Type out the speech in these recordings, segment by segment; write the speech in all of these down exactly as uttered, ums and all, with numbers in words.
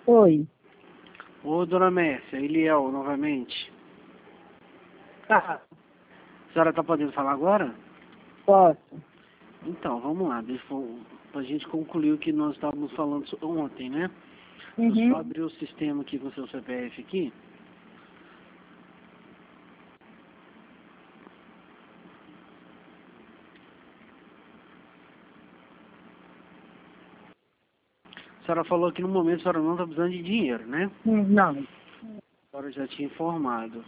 Oi. Ô, dona Mércia, Eliel, novamente. Tá. A senhora está podendo falar agora? Posso. Então, vamos lá. Deixa eu, a gente concluir o que nós estávamos falando so- ontem, né? Uhum. Eu só abrir o sistema aqui com o seu C P F aqui. A senhora falou que no momento a senhora não está precisando de dinheiro, né? Hum, Não. A senhora já tinha informado.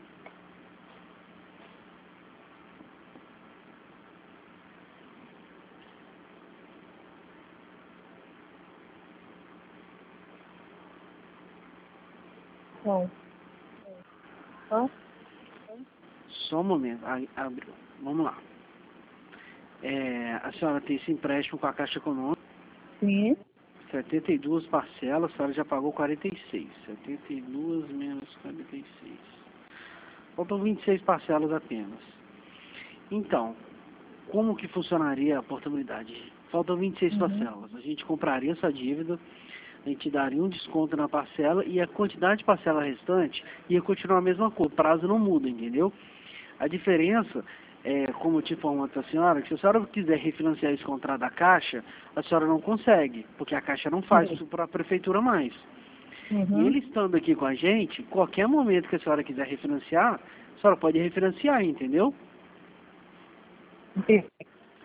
Não. Hã? Só um momento. Aí, abriu. Vamos lá. É, a senhora tem esse empréstimo com a Caixa Econômica. Sim. setenta e duas parcelas, a senhora já pagou quarenta e seis. setenta e duas menos quarenta e seis. Faltam vinte e seis parcelas apenas. Então, como que funcionaria a portabilidade? Faltam vinte e seis Uhum. parcelas. A gente compraria essa dívida, a gente daria um desconto na parcela e a quantidade de parcela restante ia continuar a mesma coisa. O prazo não muda, entendeu? A diferença é, como eu te informo a senhora, que se a senhora quiser refinanciar esse contrato da Caixa, a senhora não consegue, porque a Caixa não faz Uhum. isso para a Prefeitura mais. E Uhum. ele estando aqui com a gente, qualquer momento que a senhora quiser refinanciar, a senhora pode refinanciar, entendeu? Entendi.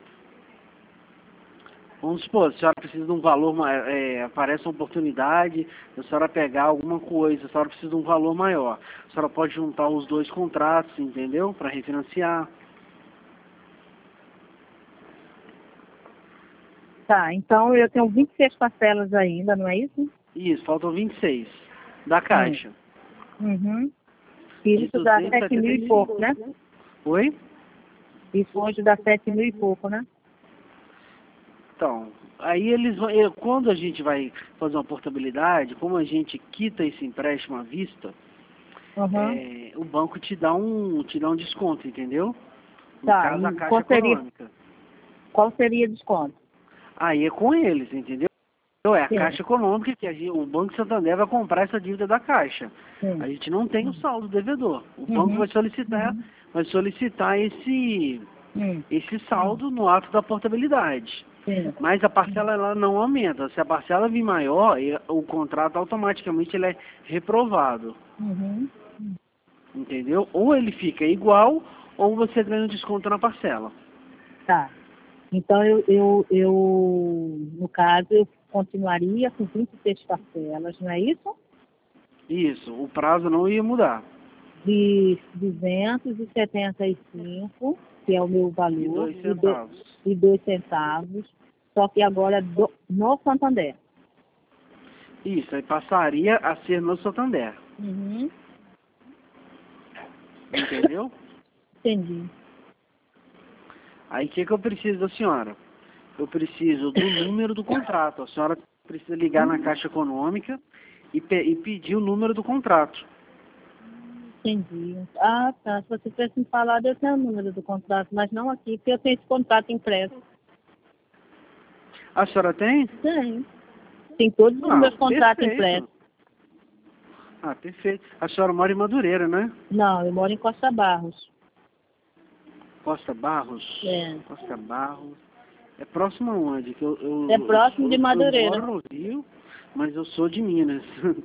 Vamos supor, se a senhora precisa de um valor, ma- é, aparece uma oportunidade, a senhora pegar alguma coisa, a senhora precisa de um valor maior. A senhora pode juntar os dois contratos, entendeu? Para refinanciar. Tá, então eu tenho vinte e seis parcelas ainda, não é isso? Isso, faltam vinte e seis da Caixa. Uhum. De Isso dá duzentos e sete setenta mil e e pouco, cinco. né? Oi? Isso hoje dá sete mil e pouco, né? Então, aí eles vão, eh, quando a gente vai fazer uma portabilidade, como a gente quita esse empréstimo à vista, Uhum. eh, o banco te dá um, te dá um desconto, entendeu? No Tá, caso, a e Caixa qual seria, Econômica. qual seria o desconto? Aí é com eles, entendeu? É a Sim. Caixa Econômica que a gente, o Banco Santander vai comprar essa dívida da Caixa. Sim. A gente não tem o saldo devedor. O banco Uhum. vai solicitar, vai solicitar esse, Hum. esse saldo no ato da portabilidade. Sim. Mas a parcela ela não aumenta. Se a parcela vir maior, e- o contrato automaticamente ele é reprovado. Uhum. Entendeu? Ou ele fica igual, ou você ganha um desconto na parcela. Tá. Então eu, eu, eu, no caso, eu continuaria com vinte e seis parcelas, não é isso? Isso, o prazo não ia mudar. De duzentos e setenta e cinco, que é o meu E valor, dois e, do, centavos. e dois centavos, só que agora do, no Santander. Isso, aí passaria a ser no Santander. Uhum. Entendeu? Entendi. Aí o que, que eu preciso da senhora? Eu preciso do número do contrato. A senhora precisa ligar na Caixa Econômica e, pe e pedir o número do contrato. Entendi. Ah, tá. Se você tivesse me falado, eu tenho o número do contrato, mas não aqui, porque eu tenho esse contrato impresso. A senhora tem? Tem. Tem todos os Ah, meus contratos perfeito. impressos. Ah, perfeito. A senhora mora em Madureira, né? Não, eu moro em Costa Barros. Costa Barros? É. Costa Barros. É próximo aonde? Que eu, eu, É eu próximo sou- de Madureira. Eu moro no Rio, mas eu sou de Minas.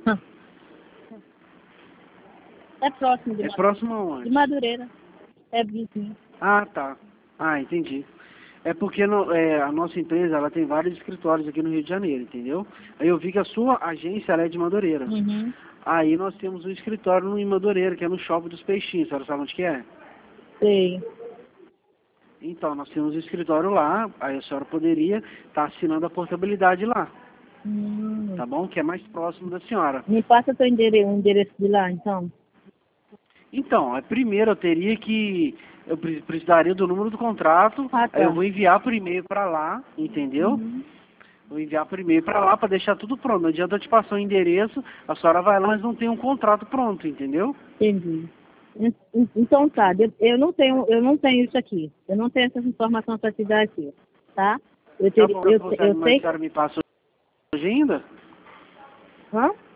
É próximo de É Madureira. próximo aonde? De Madureira. É vizinho. Ah, tá. Ah, entendi. É porque no- é, a nossa empresa ela tem vários escritórios aqui no Rio de Janeiro, entendeu? Aí eu vi que a sua agência ela é de Madureira. Uhum. Aí nós temos um escritório no- em Madureira, que é no Shopping dos Peixinhos. A senhora sabe onde que é? Sei. Então, nós temos um escritório lá, aí a senhora poderia estar assinando a portabilidade lá, Hum. tá bom? Que é mais próximo da senhora. Me passa teu endereço, o endereço de lá, então. Então, é, primeiro eu teria que, eu pre- precisaria do número do contrato, Ah, aí eu tá. vou enviar por e-mail para lá, entendeu? Uhum. Vou enviar por e-mail para lá para deixar tudo pronto. Não adianta eu te passar o endereço, a senhora vai lá, mas não tem um contrato pronto, entendeu? Entendi. En- en- Então tá, eu eu não tenho, eu não tenho isso aqui. Eu não tenho essas informações para te dar aqui, tá? Eu, Tá teria, bom, eu, você, eu mas a sei. senhora me passa hoje ainda? Hã?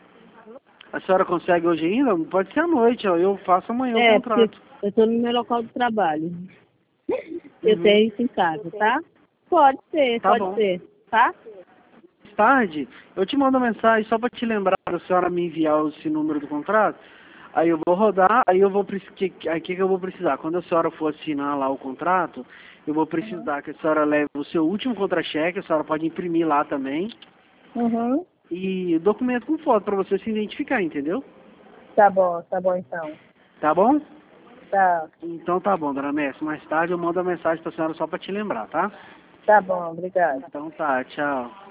A senhora consegue hoje ainda? Pode ser à noite, ó. Eu faço amanhã É, o contrato. porque eu estou no meu local de trabalho. Eu Uhum. tenho isso em casa, tá? Pode ser, Tá pode bom. ser, tá? Mais tarde, eu te mando uma mensagem só para te lembrar da senhora me enviar esse número do contrato. Aí eu vou rodar, aí eu vou precisar. Aí o que, que eu vou precisar? Quando a senhora for assinar lá o contrato, eu vou precisar que a senhora leve o seu último contra-cheque, a senhora pode imprimir lá também. Uhum. E documento com foto para você se identificar, entendeu? Tá bom, tá bom então. Tá bom? Tá, Então tá bom, dona Messi. Mais tarde eu mando a mensagem pra senhora só para te lembrar, tá? tá bom, obrigada. Então tá, tchau.